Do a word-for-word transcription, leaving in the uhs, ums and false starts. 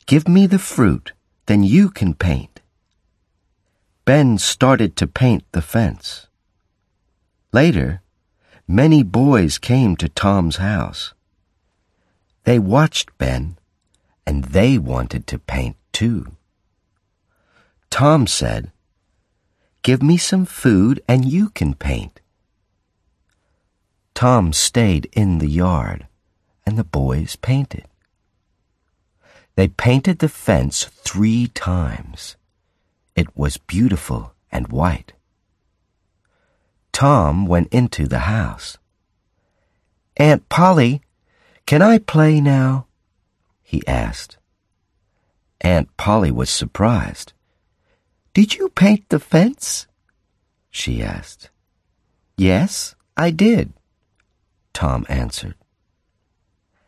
Give me the fruit, then you can paint. Ben started to paint the fence. Later, many boys came to Tom's house. They watched Ben, and they wanted to paint too. Tom said, "Give me some food and you can paint." Tom stayed in the yard, and the boys painted. They painted the fence three times. It was beautiful and white. Tom went into the house. "Aunt Polly, can I play now?" he asked. Aunt Polly was surprised. "Did you paint the fence?" she asked. "Yes, I did," Tom answered.